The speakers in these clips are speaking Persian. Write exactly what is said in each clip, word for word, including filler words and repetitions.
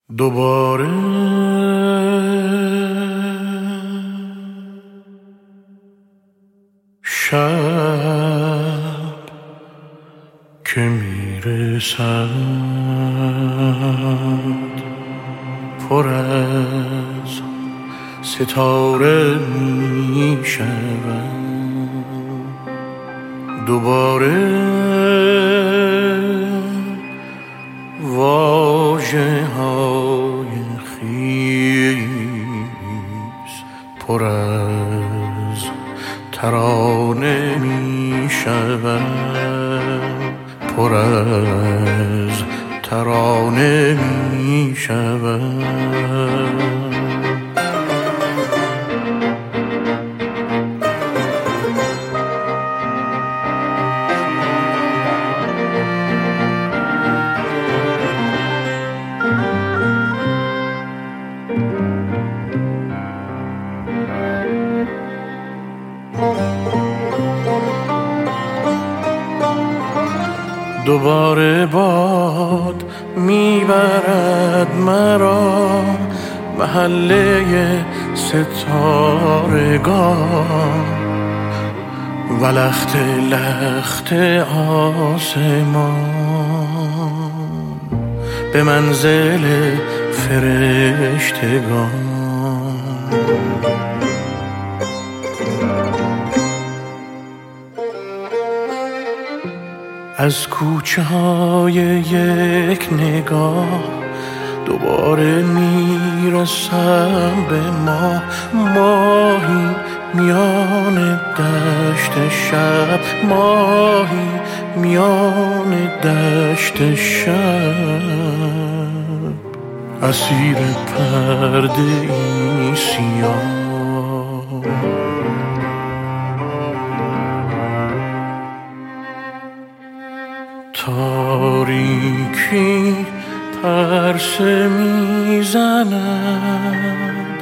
دوباره شب که میرسد پر از ستاره میشود. دوباره واژه های خیس پر از ترانه می شود، پر از ترانه می شود. دوباره باد میبرد مرا محله ستارگان و لخت لخت آسمان به منزل فرشتگان. از کوچه های یک نگاه دوباره میرسم به ما، ماهی میان دشت شب، ماهی میان دشت شب، اسیر پرده ای سیاه. تاریکی پرسه میزند،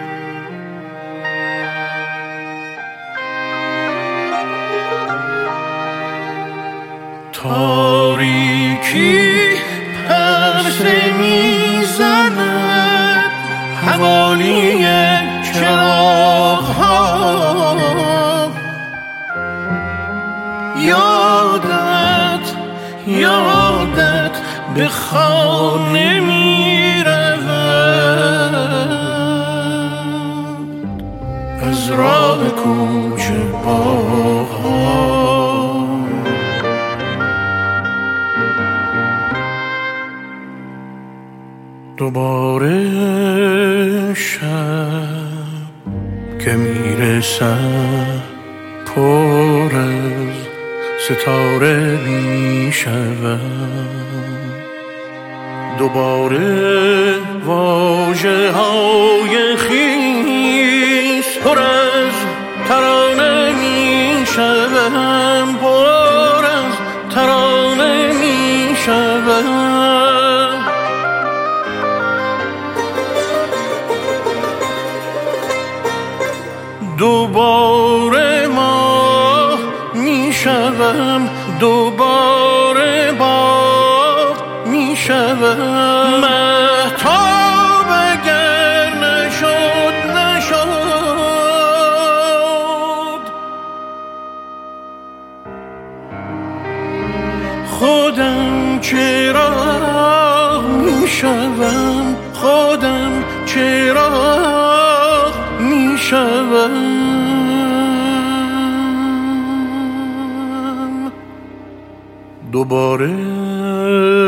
تاریکی پرسه میزند حوالی چراغ‌ها. یادت یادت به خانه می رود از راه کوچه باغ‌ها. دوباره شب که می رسد پر از ستاره می شود. دوباره واژه های خیس پر از ترانه می شود، پر از ترانه می شود. دوباره ما می شوم، دوباره باغ می شوم. مهتاب اگر نشد نشد، خودم چراغ می شوم، خودم چراغ می شوم. دوباره